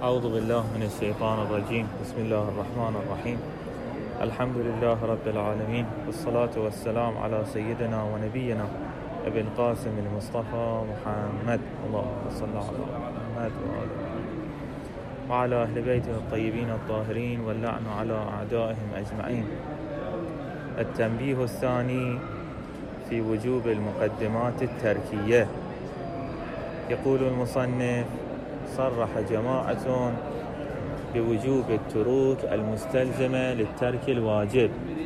أعوذ بالله من الشيطان الرجيم. بسم الله الرحمن الرحيم. الحمد لله رب العالمين، والصلاة والسلام على سيدنا ونبينا أبي القاسم المصطفى محمد. اللهم صل على محمد وعلى أهل بيته الطيبين الطاهرين، واللعن على أعدائهم أجمعين. التنبيه الثاني في وجوب المقدمات التركية. يقول المصنف: صرح جماعة بوجوب التروك المستلزمة للترك الواجب،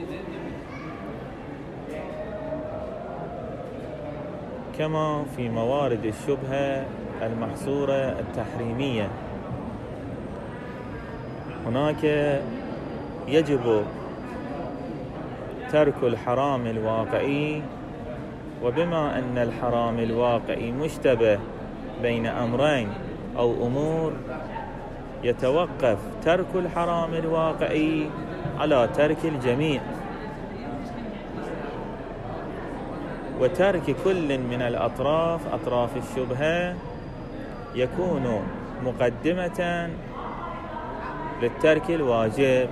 كما في موارد الشبهة المحصورة التحريمية. هناك يجب ترك الحرام الواقعي، وبما أن الحرام الواقعي مشتبه بين أمرين أو أمور، يتوقف ترك الحرام الواقعي على ترك الجميع، وترك كل من الأطراف أطراف الشبهة يكون مقدمة للترك الواجب.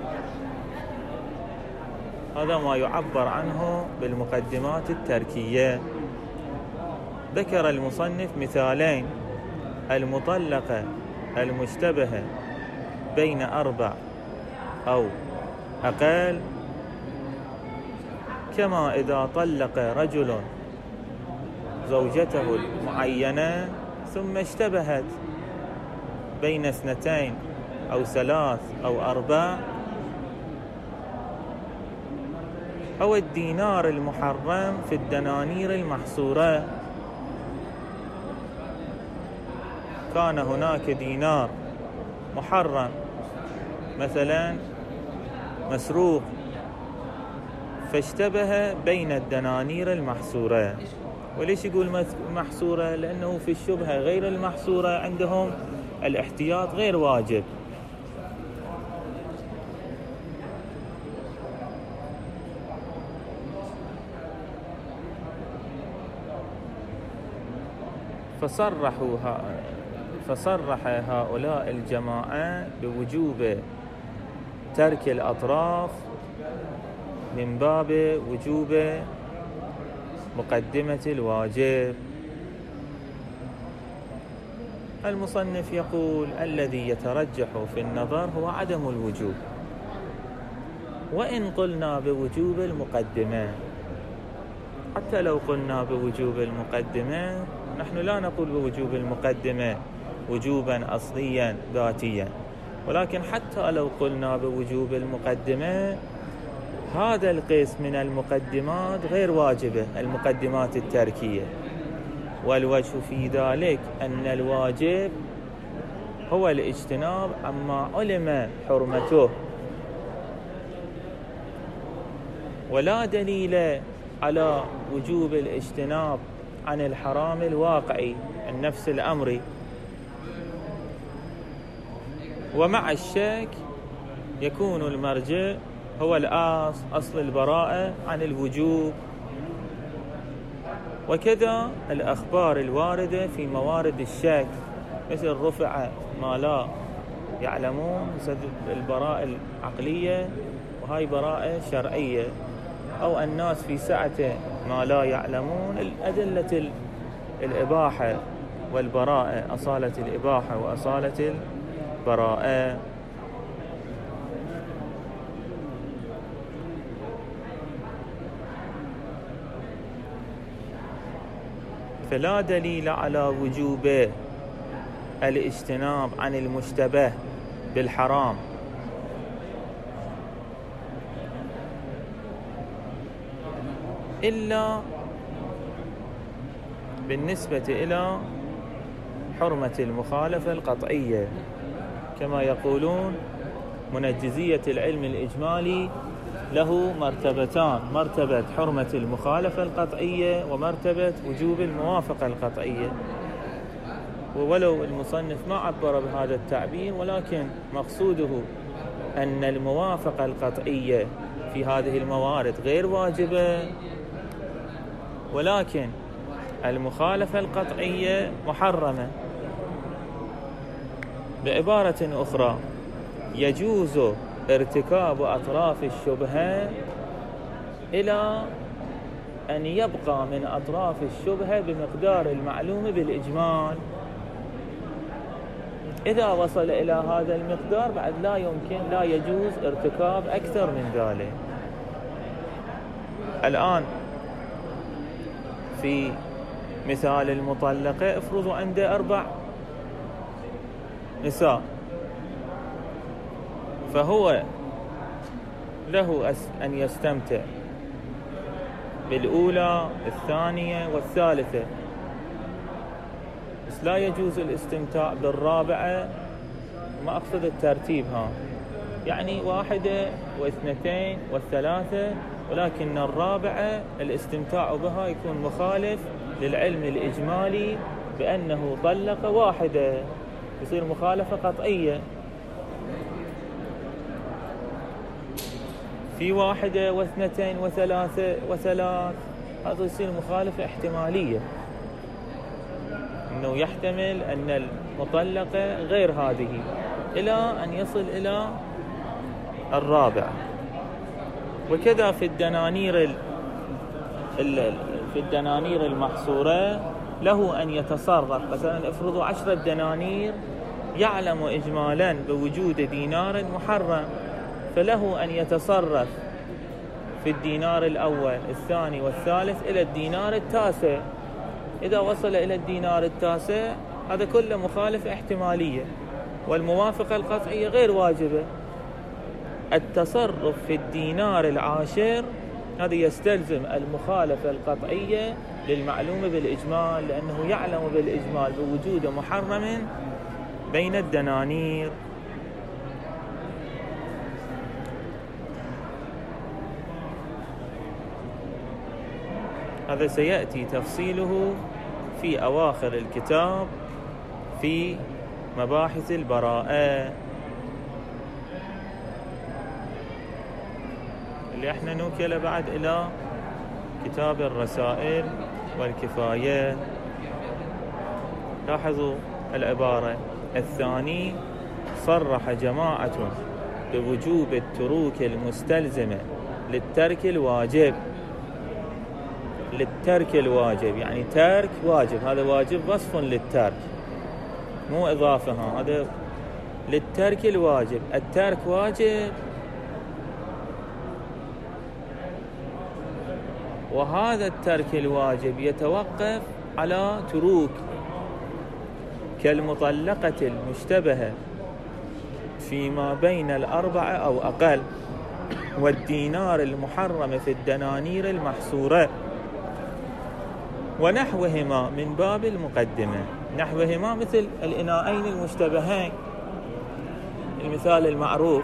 هذا ما يعبر عنه بالمقدمات التركية. ذكر المصنف مثالين: المطلقة المشتبهة بين 4 أو أقل، كما إذا طلق رجل زوجته المعينة ثم اشتبهت بين 2 أو 3 أو 4، أو الدينار المحرم في الدنانير المحصورة. كان هناك دينار محرم مثلا مسروق، فاشتبه بين الدنانير المحصورة. وليش يقول محصورة؟ لأنه في الشبهة غير المحصورة عندهم الاحتياط غير واجب. فصرح هؤلاء الجماعة بوجوب ترك الأطراف من باب وجوب مقدمة الواجب. المصنف يقول: الذي يترجح في النظر هو عدم الوجوب، وإن قلنا بوجوب المقدمة. حتى لو قلنا بوجوب المقدمة، نحن لا نقول بوجوب المقدمة وجوبا أصليا ذاتيا، ولكن حتى لو قلنا بوجوب المقدمة، هذا القسم من المقدمات غير واجبة، المقدمات التركية. والوجه في ذلك أن الواجب هو الاجتناب عما علم حرمته، ولا دليل على وجوب الاجتناب عن الحرام الواقعي النفس الأمري. ومع الشك يكون المرجع هو أصل البراءة عن الوجوب. وكذا الأخبار الواردة في موارد الشك، مثل رفع ما لا يعلمون، البراءة العقلية، وهاي براءة شرعية، أو الناس في سعة ما لا يعلمون، الأدلة الإباحة والبراءة، أصالة الإباحة وأصالة البراءة. فلا دليل على وجوب الاجتناب عن المشتبه بالحرام إلا بالنسبة إلى حرمة المخالفة القطعية، كما يقولون: منجزية العلم الإجمالي له مرتبتان: مرتبة حرمة المخالفة القطعية، ومرتبة وجوب الموافقة القطعية. ولو المصنف ما عبر بهذا التعبير، ولكن مقصوده أن الموافقة القطعية في هذه الموارد غير واجبة، ولكن المخالفة القطعية محرمة. بعبارة أخرى، يجوز ارتكاب أطراف الشبهة إلى أن يبقى من أطراف الشبهة بمقدار المعلوم بالإجمال. إذا وصل إلى هذا المقدار بعد لا يجوز ارتكاب أكثر من ذلك. الآن في مثال المطلقة، افرضوا عنده 4 نساء، فهو له أن يستمتع بالأولى، الثانية والثالثة، بس لا يجوز الاستمتاع بالرابعة. ما أقصد الترتيب، يعني 1 و2 و3، ولكن الرابعة الاستمتاع بها يكون مخالف للعلم الإجمالي بأنه طلق 1، يصير مخالفة قطعية. في 1 و2 و3 هذا يصير مخالفة احتمالية، أنه يحتمل أن المطلقة غير هذه، إلى أن يصل إلى الرابعة. وكذا في الدنانير المحصورة له أن يتصرف. مثلا افرضوا 10 دنانير يعلم إجمالا بوجود دينار محرم، فله أن يتصرف في الدينار الأول، الثاني والثالث إلى الدينار التاسع. إذا وصل إلى الدينار التاسع هذا كله مخالفة احتمالية، والموافقة القطعية غير واجبة. التصرف في الدينار العاشر هذا يستلزم المخالفة القطعية للمعلوم بالإجمال، لأنه يعلم بالإجمال بوجود محرم بين الدنانير. هذا سيأتي تفصيله في أواخر الكتاب في مباحث البراءة، اللي احنا نوكل بعد إلى كتاب الرسائل والكفاية. لاحظوا العبارة: الثاني صرح جماعة بوجوب التروك المستلزمة للترك الواجب. للترك الواجب يعني ترك واجب، هذا واجب وصف للترك مو إضافة، هذا للترك الواجب. الترك واجب، وهذا الترك الواجب يتوقف على تروك كالمطلقة المشتبهة فيما بين 4 أو أقل، والدينار المحرم في الدنانير المحصورة، ونحوهما من باب المقدمة. نحوهما مثل الإناءين المشتبهين، المثال المعروف: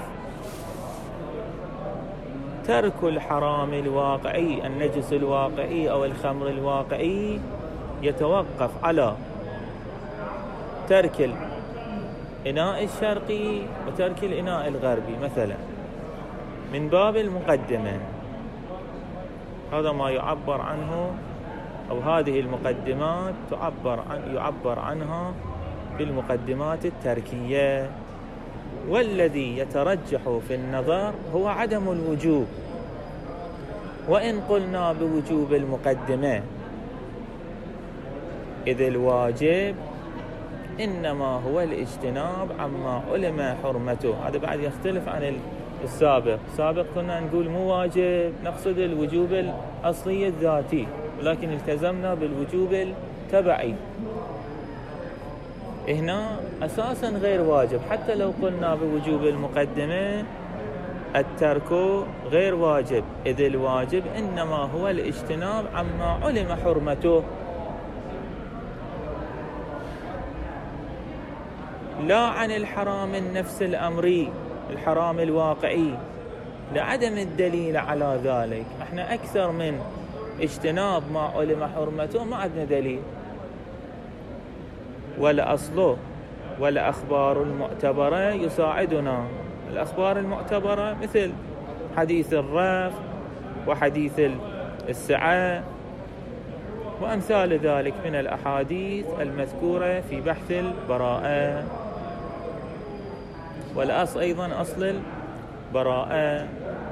ترك الحرام الواقعي، النجس الواقعي أو الخمر الواقعي، يتوقف على ترك الإناء الشرقي وترك الإناء الغربي مثلا، من باب المقدمة. هذا ما يعبر عنه، أو هذه المقدمات يعبر عنها بالمقدمات التركية. والذي يترجح في النظر هو عدم الوجوب، وإن قلنا بوجوب المقدمة، إذ الواجب إنما هو الاجتناب عما علم حرمته. هذا بعد يختلف عن السابق. السابق كنا نقول مو واجب، نقصد الوجوب الأصلي الذاتي، ولكن التزمنا بالوجوب التبعي. هنا أساسا غير واجب، حتى لو قلنا بوجوب المقدمة الترك غير واجب، إذ الواجب إنما هو الاجتناب عما علم حرمته، لا عن الحرام النفس الأمري، الحرام الواقعي، لعدم الدليل على ذلك. احنا أكثر من اجتناب ما علم حرمته ما عندنا دليل. والأصل والأخبار المعتبرة يساعدنا. الأخبار المعتبرة مثل حديث الرف وحديث السعة وأمثال ذلك من الأحاديث المذكورة في بحث البراءة. والأصل أيضا أصل البراءة.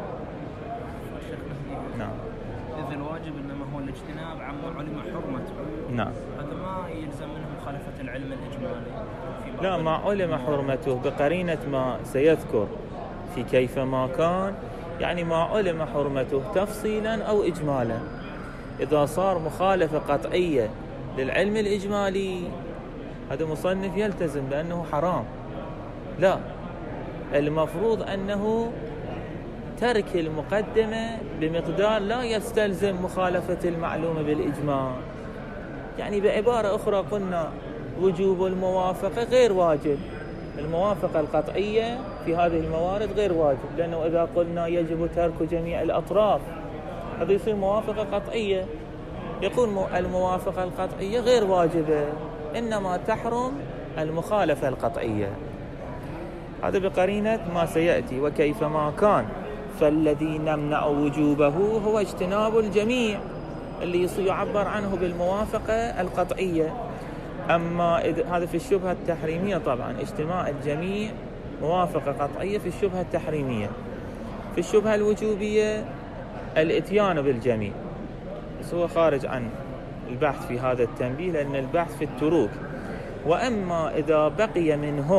نعم. إذا الواجب إنما هو الاجتناب عما علم حرمته. نعم. هذا ما يلزم منه مخالفة العلم الإجمالي. لا، ما علم حرمته بقرينة ما سيذكر في كيفما كان، يعني ما علم حرمته تفصيلا أو إجمالا. إذا صار مخالفة قطعية للعلم الإجمالي هذا مصنف يلتزم بأنه حرام. لا، المفروض أنه ترك المقدمة بمقدار لا يستلزم مخالفة المعلومة بالإجمال. يعني بعبارة أخرى قلنا وجوب الموافقة غير واجب، الموافقة القطعية في هذه الموارد غير واجب، لأنه إذا قلنا يجب ترك جميع الأطراف هذا يصير موافقة قطعية. يقول الموافقة القطعية غير واجبة، إنما تحرم المخالفة القطعية. هذا بقرينة ما سيأتي وكيفما كان، فالذي نمنع وجوبه هو اجتناب الجميع اللي يعبر عنه بالموافقة القطعية. أما هذا في الشبهة التحريمية، طبعا اجتماع الجميع موافقة قطعية في الشبهة التحريمية. في الشبهة الوجوبية الاتيان بالجميع، بس هو خارج عن البحث في هذا التنبيه لأن البحث في التروك. وأما إذا بقي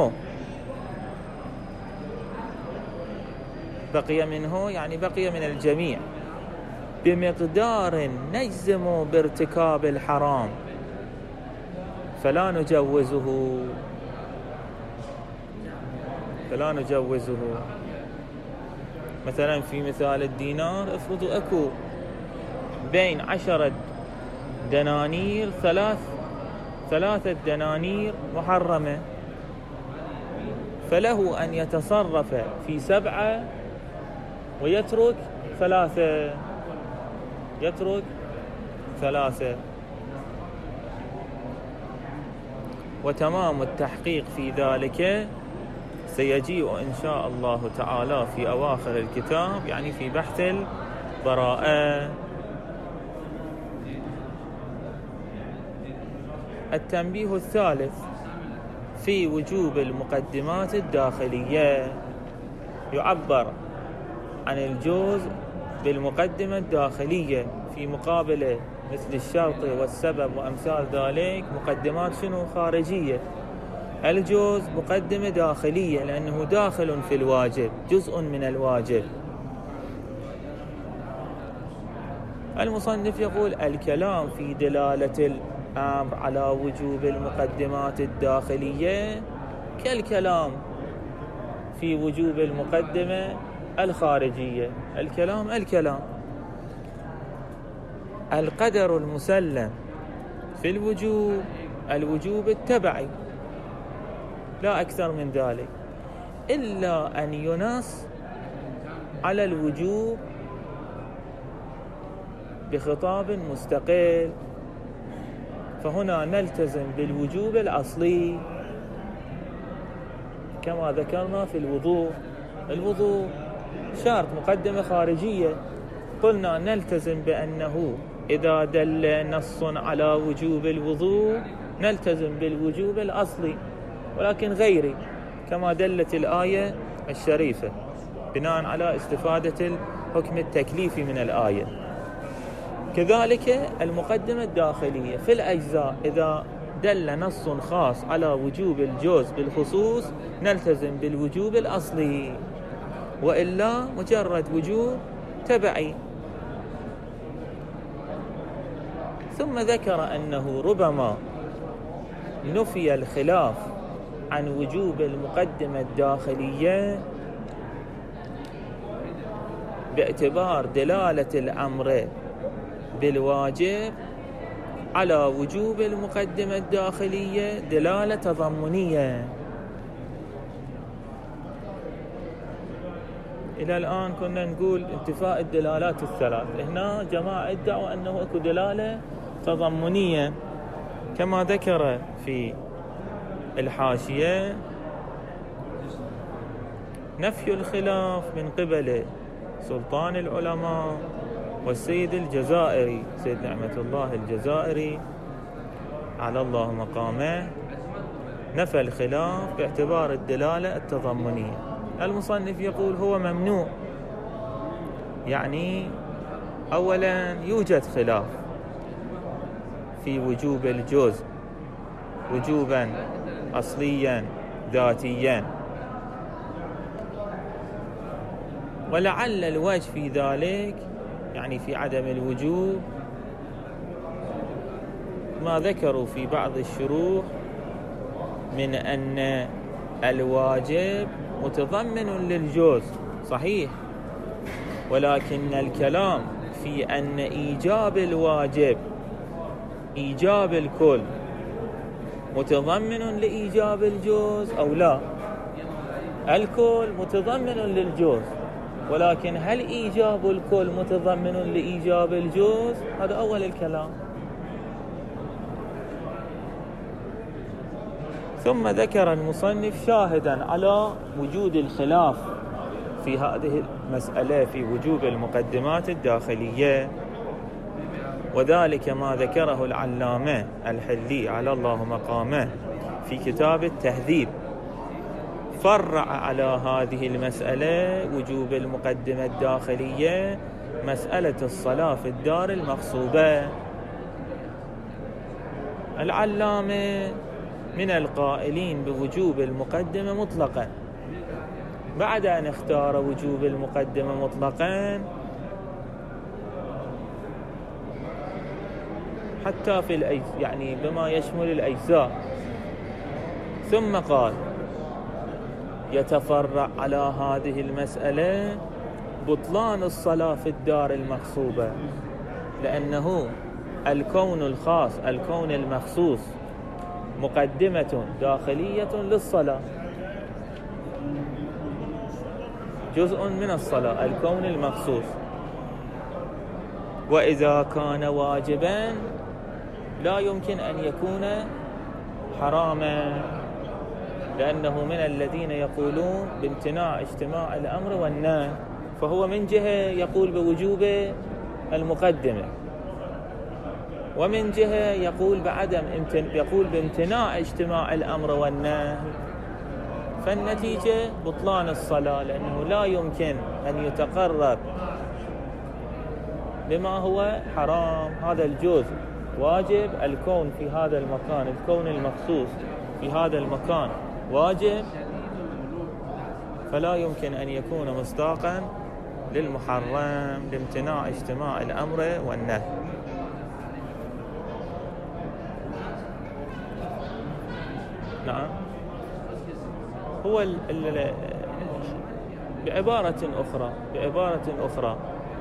منه يعني بقي من الجميع بمقدار نجزم بارتكاب الحرام فلا نجوزه. مثلا في مثال الدينار، افرضوا اكو بين 10 دنانير 3 دنانير محرمة، فله أن يتصرف في 7 ويترك 3. وتمام التحقيق في ذلك سيجيء إن شاء الله تعالى في أواخر الكتاب، يعني في بحث البراءة. التنبيه الثالث في وجوب المقدمات الداخلية. يعبر عن الجوز بالمقدمة الداخلية في مقابله مثل الشرط والسبب وأمثال ذلك مقدمات خارجية. الجوز مقدمة داخلية لأنه داخل في الواجب، جزء من الواجب. المصنف يقول الكلام في دلالة الأمر على وجوب المقدمات الداخلية كالكلام في وجوب المقدمة الخارجية. الكلام القدر المسلم في الوجوب التبعي، لا أكثر من ذلك، إلا أن ينص على الوجوب بخطاب مستقل، فهنا نلتزم بالوجوب الأصلي كما ذكرنا في الوضوء شرط مقدمة خارجية، قلنا نلتزم بأنه إذا دل نص على وجوب الوضوء نلتزم بالوجوب الأصلي ولكن غيري، كما دلت الآية الشريفة بناء على استفادة الحكم التكليفي من الآية. كذلك المقدمة الداخلية في الأجزاء إذا دل نص خاص على وجوب الجوز بالخصوص نلتزم بالوجوب الأصلي، وإلا مجرد وجوب تبعي. ثم ذكر أنه ربما نفي الخلاف عن وجوب المقدمة الداخلية باعتبار دلالة الأمر بالواجب على وجوب المقدمة الداخلية دلالة تضمنية. إلى الآن كنا نقول انتفاء الدلالات الثلاث، هنا جماعة ادعوا أنه أكو دلالة تضمنية كما ذكر في الحاشية. نفي الخلاف من قبل سلطان العلماء والسيد الجزائري، سيد نعمة الله الجزائري على الله مقامه، نفى الخلاف باعتبار الدلالة التضمنية. المصنف يقول هو ممنوع، يعني أولا يوجد خلاف في وجوب الجزء وجوبا أصليا ذاتيا، ولعل الوجه في ذلك يعني في عدم الوجوب ما ذكروا في بعض الشروح من أن الواجب متضمن للجزء صحيح، ولكن الكلام في أن إيجاب الواجب إيجاب الكل متضمن لإيجاب الجزء أو لا. الكل متضمن للجزء، ولكن هل إيجاب الكل متضمن لإيجاب الجزء؟ هذا أول الكلام. ثم ذكر المصنف شاهدا على وجود الخلاف في هذه المسألة في وجوب المقدمات الداخلية، وذلك ما ذكره العلامة الحلي على الله مقامه في كتاب التهذيب، فرع على هذه المسألة وجوب المقدمة الداخلية مسألة الصلاة في الدار المغصوبة. العلامة من القائلين بوجوب المقدمة مطلقا، بعد أن اختار وجوب المقدمة مطلقا حتى في يعني بما يشمل الأجزاء، ثم قال يتفرع على هذه المسألة بطلان الصلاة في الدار المغصوبة، لأنه الكون الخاص الكون المخصوص مقدمة داخلية للصلاة، جزء من الصلاة الكون المخصوص، وإذا كان واجبا لا يمكن أن يكون حراما، لأنه من الذين يقولون بامتناع اجتماع الأمر والنهي، فهو من جهة يقول بوجوب المقدمة، ومن جهة يقول بامتناع اجتماع الأمر والنهي، فالنتيجة بطلان الصلاة، لأنه لا يمكن أن يتقرب بما هو حرام. هذا الجزء واجب، الكون في هذا المكان الكون المخصوص في هذا المكان واجب، فلا يمكن أن يكون مصداقا للمحرم لامتناع اجتماع الأمر والنهي. نعم، هو بعبارة أخرى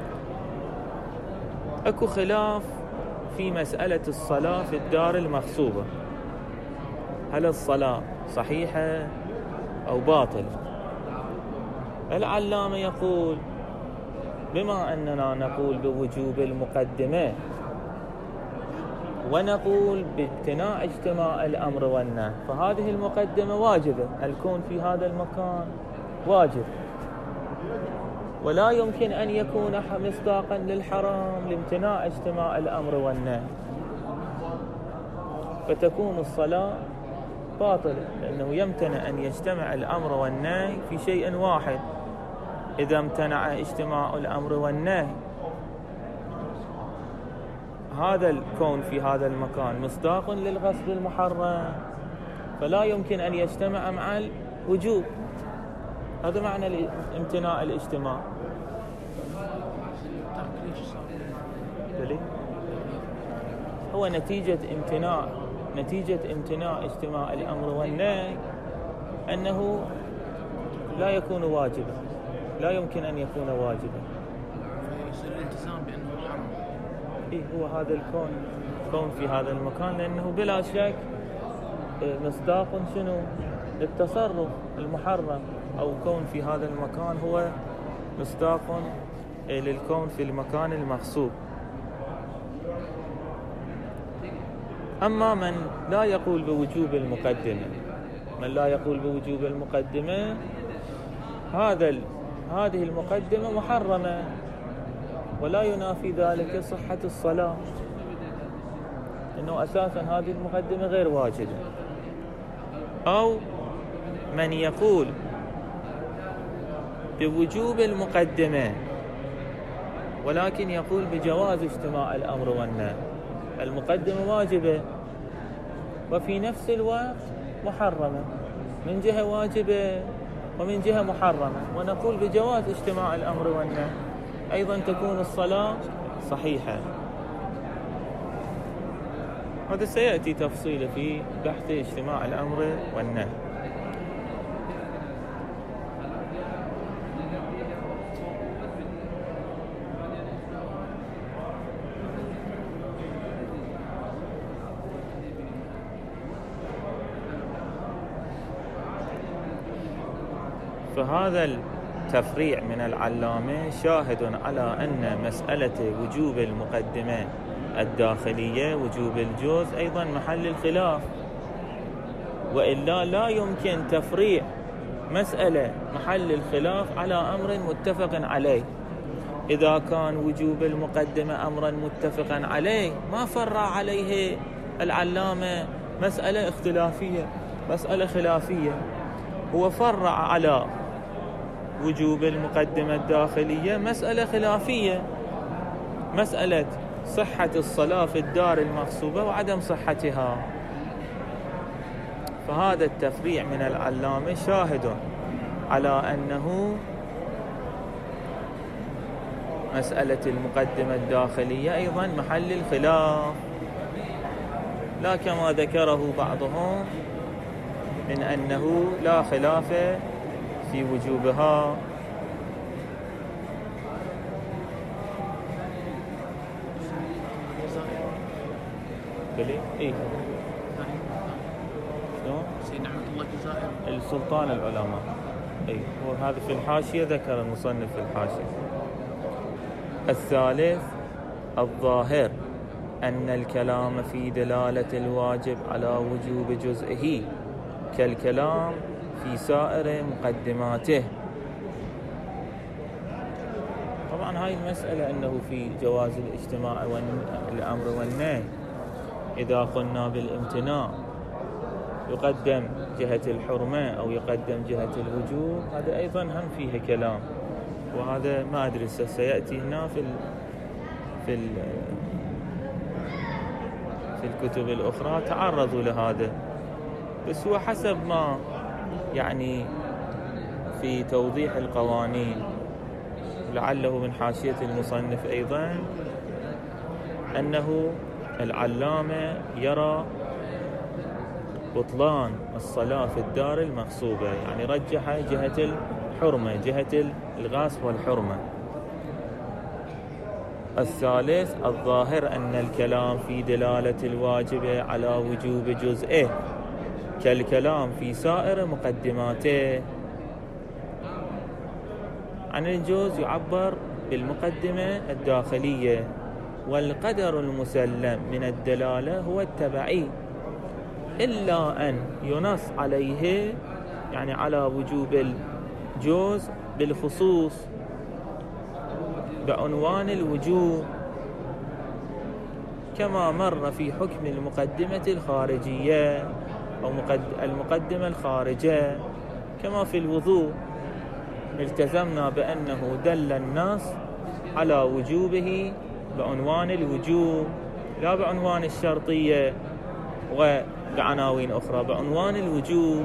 أكو خلاف في مسألة الصلاة في الدار المغصوبة، هل الصلاة صحيحة أو باطلة؟ العلامة يقول بما أننا نقول بوجوب المقدمة ونقول بامتناع اجتماع الأمر والنهي، فهذه المقدمة واجبة، الكون في هذا المكان واجب، ولا يمكن أن يكون مصداقا للحرام لامتناع اجتماع الأمر والنهي، فتكون الصلاة باطلة، لأنه يمتنع أن يجتمع الأمر والنهي في شيء واحد. إذا امتنع اجتماع الأمر والنهي، هذا الكون في هذا المكان مصداق للغصب المحرم، فلا يمكن أن يجتمع مع الوجوب. هذا معنى امتناع الاجتماع. هو نتيجة امتناع اجتماع الأمر والنهي أنه لا يكون واجبا، لا يمكن أن يكون واجبا. يصير الالتزام بأنه حرام. هو هذا الكون في هذا المكان، لأنه بلا شك مصداق شنو للتصرف المحرم، أو كون في هذا المكان هو مصداق للكون في المكان المغصوب. أما من لا يقول بوجوب المقدمة، هذه المقدمة محرمة، ولا ينافي ذلك صحة الصلاة، إنه أساسا هذه المقدمة غير واجبة. أو من يقول بوجوب المقدمة ولكن يقول بجواز اجتماع الأمر والنهي. المقدمة واجبة وفي نفس الوقت محرمة، من جهة واجبة ومن جهة محرمة، ونقول بجواز اجتماع الأمر والنهي، أيضا تكون الصلاة صحيحة. هذا سيأتي تفصيله في بحث اجتماع الأمر والنهي. فهذا التفريع من العلامة شاهد على أن مسألة وجوب المقدمة الداخلية وجوب الجوز أيضا محل الخلاف، وإلا لا يمكن تفريع مسألة محل الخلاف على أمر متفق عليه. إذا كان وجوب المقدمة أمرا متفقا عليه ما فرع عليه العلامة مسألة اختلافية، مسألة خلافية. هو فرع على وجوب المقدمة الداخلية مسألة خلافية، مسألة صحة الصلاة في الدار المغصوبة وعدم صحتها. فهذا التفريع من العلامة شاهد على أنه مسألة المقدمة الداخلية أيضا محل الخلاف، لا كما ذكره بعضهم من أنه لا خلاف في وجوبها. إيه؟ سيد نعمة الله الجزائر السلطان العلماء. أي هو هذا في الحاشية ذكر المصنف في الحاشية. الثالث الظاهر أن الكلام في دلالة الواجب على وجوب جزئه كالكلام في سائر مقدماته. طبعا هاي المسألة أنه في جواز الاجتماع والأمر والنهي إذا قلنا بالامتناع يقدم جهة الحرمة أو يقدم جهة الوجوب، هذا أيضا هم فيه كلام، وهذا ما أدري سيأتي هنا في الكتب الأخرى تعرضوا لهذا. بس هو حسب ما يعني في توضيح القوانين، لعله من حاشية المصنف أيضا، أنه العلامة يرى بطلان الصلاة في الدار المغصوبة، يعني رجح جهة الحرمة، جهة الغاصب والحرمة. الثالث الظاهر أن الكلام في دلالة الواجب على وجوب جزئه كالكلام في سائر مقدماته. عن الجوز يعبر بالمقدمة الداخلية، والقدر المسلم من الدلالة هو التبعي، إلا أن ينص عليه يعني على وجوب الجوز بالخصوص بعنوان الوجوب، كما مر في حكم المقدمة الخارجية أو المقدمة الخارجة، كما في الوضوء التزمنا بأنه دل النص على وجوبه بعنوان الوجوب لا بعنوان الشرطية وبعناوين أخرى، بعنوان الوجوب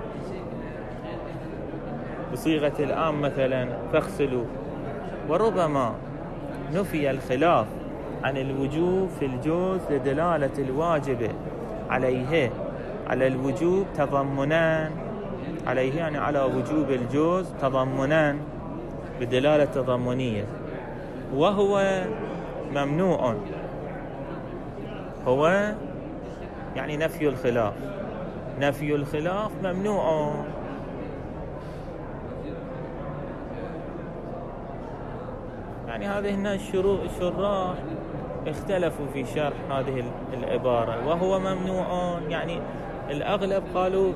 بصيغة الآن مثلا فاغسلوا. وربما نفي الخلاف عن الوجوب في الجوز لدلالة الواجب عليه على الوجوب تضمنا عليه، يعني على وجوب الجوز تضمنا بدلالة تضمنية، وهو ممنوع. هو يعني نفي الخلاف، نفي الخلاف ممنوع. يعني هذه هنا الشراح اختلفوا في شرح هذه العبارة، وهو ممنوع، يعني الأغلب قالوا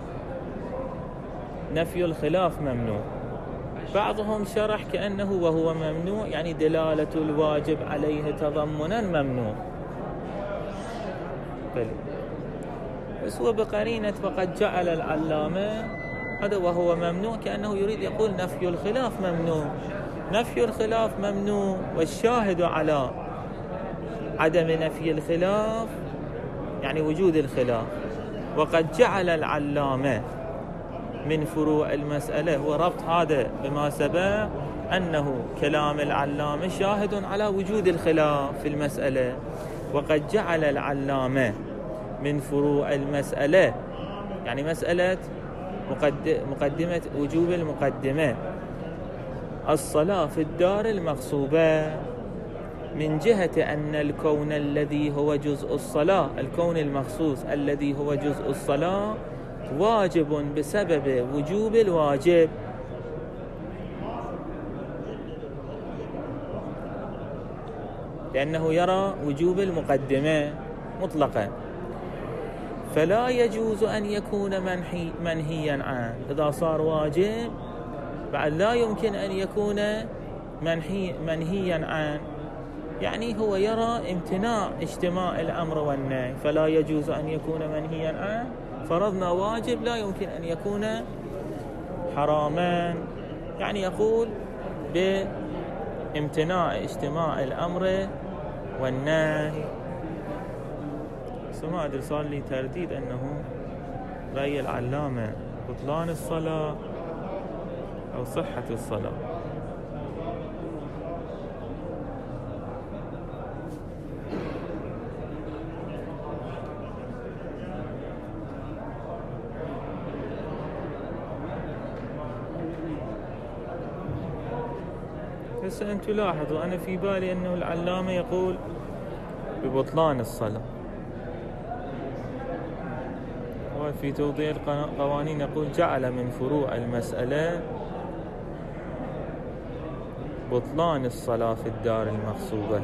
نفي الخلاف ممنوع، بعضهم شرح كأنه وهو ممنوع يعني دلالة الواجب عليه تضمنا ممنوع. بس هو بقرينة فقد جعل العلامة هذا وهو ممنوع، كأنه يريد يقول نفي الخلاف ممنوع. نفي الخلاف ممنوع، والشاهد على عدم نفي الخلاف يعني وجود الخلاف. وقد جعل العلامة من فروع المسألة، هو ربط هذا بما سبق أنه كلام العلامة شاهد على وجود الخلاف في المسألة. وقد جعل العلامة من فروع المسألة يعني مسألة مقدمة وجوب المقدمة الصلاة في الدار المغصوبة، من جهة أن الكون الذي هو جزء الصلاة، الكون المخصوص الذي هو جزء الصلاة، واجب بسبب وجوب الواجب. لأنه يرى وجوب المقدمة مطلقا، فلا يجوز أن يكون منهيا عنه. إذا صار واجب بعد لا يمكن أن يكون منهيا عنه، يعني هو يرى امتناع اجتماع الأمر والنهي، فلا يجوز أن يكون منهيا عنه. فرضنا واجب لا يمكن أن يكون حراما، يعني يقول بامتناع اجتماع الأمر والنهي. ما أدري صار لي ترديد أنه رأي العلامة بطلان الصلاة أو صحة الصلاة. هسه أنتم لاحظوا أنا في بالي أنه العلامة يقول ببطلان الصلاة، وفي توضيح القوانين يقول جعل من فروع المسألة بطلان الصلاة في الدار المغصوبة.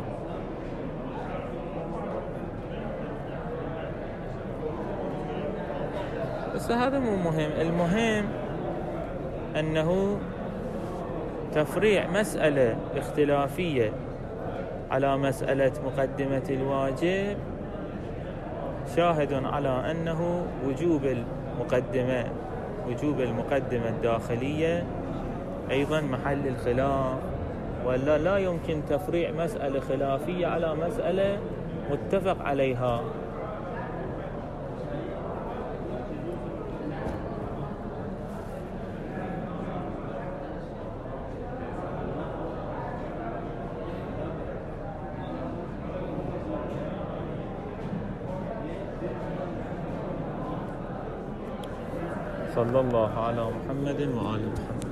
بس هذا مو مهم، المهم أنه تفريع مسألة اختلافية على مسألة مقدمة الواجب شاهد على أنه وجوب المقدمة الداخلية أيضا محل الخلاف، ولا لا يمكن تفريع مسألة خلافية على مسألة متفق عليها. صلى الله على محمد وآل محمد.